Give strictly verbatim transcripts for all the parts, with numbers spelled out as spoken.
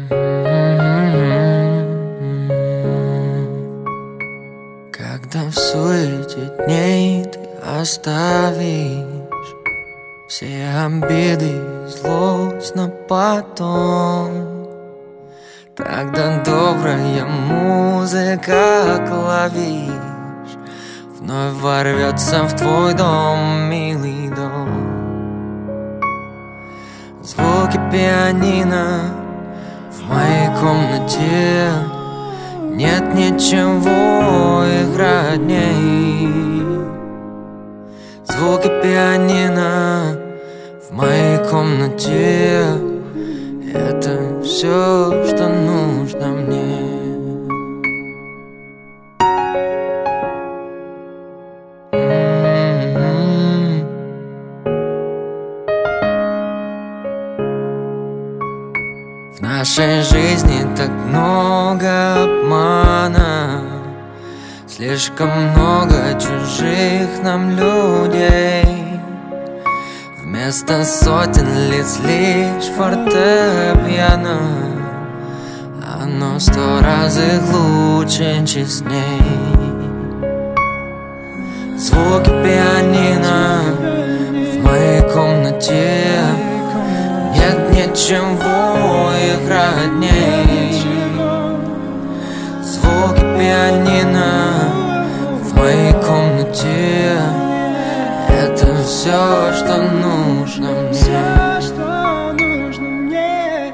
Когда в суете дней ты оставишь все обиды и злость на потом, когда добрая музыка клавиш вновь ворвется в твой дом, милый дом. Звуки пианино в моей комнате, нет ничего их родней. Звуки пианино в моей комнате — это все, что нужно мне. В нашей жизни так много обмана, слишком много чужих нам людей. Вместо сотен лиц лишь фортепиано, оно сто раз их лучше, честней. Звуки пианино в моей комнате, нет ничего их родней. Звуки пианино в моей комнате — это все, что нужно мне. Все, что нужно мне.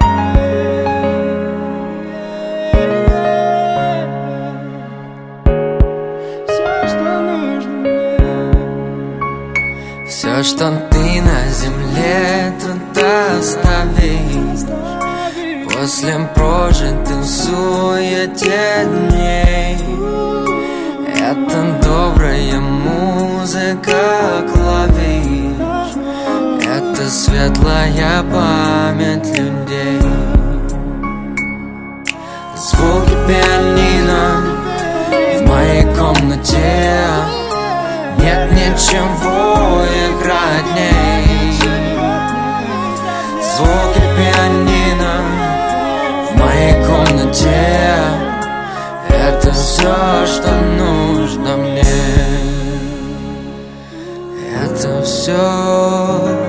Все, что нужно мне. Все, что ты на земле тут оставишь после прожитых в суете дней. Это добрая музыка клавиш, это светлая память людей. Звуки пианино в моей комнате, нет ничего их родней. Звуки пианино в моей комнате — это все, что нужно мне. Это все.